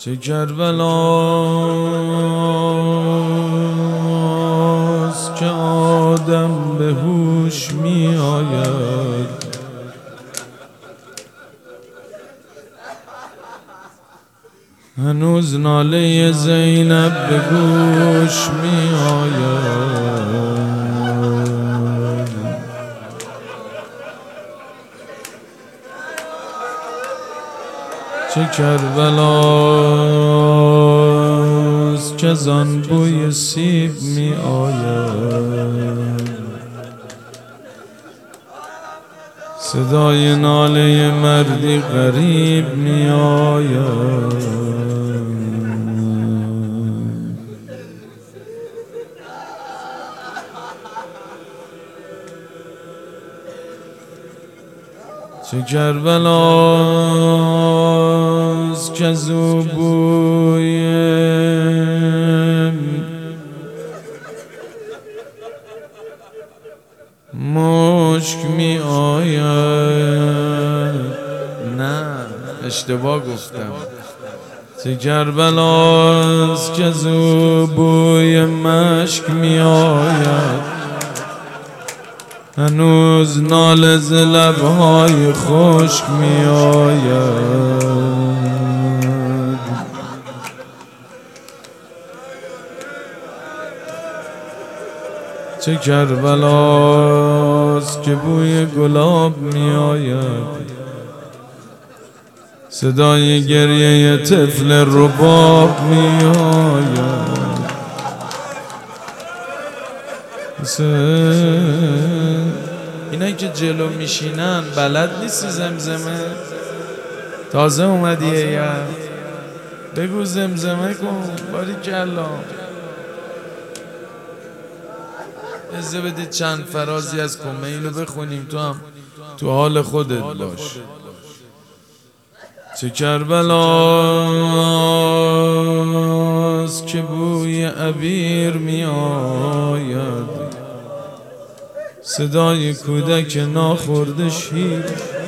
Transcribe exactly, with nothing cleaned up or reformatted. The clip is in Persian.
چه کربلاست که آدم به هوش می آید، هنوز ناله زینب به گوش می آید. چه کربلاست که زان بوی سیب می آید، صدای ناله مردی غریب می آید. چه کربلاست که زو بوی مشک می آید. نه اشتباه گفتم. چه کربلاست که زو بوی مشک می آید، هنوز ناله ز لبهای خشک می آید. چه کربلاست که بوی گلاب می آید، صدای گریه طفل رباب می آید. اینایی که جلو میشینن بلد نیستی زمزمه؟ تازه اومدیه یا بگو زمزمه کن. باریکلا. اجازه بدید چند فرازی از کمه اینو بخونیم تو هم تو حال خودت باش. چه کربلاست که بوی عبیر می آید، صدای کودک ناخورده شیر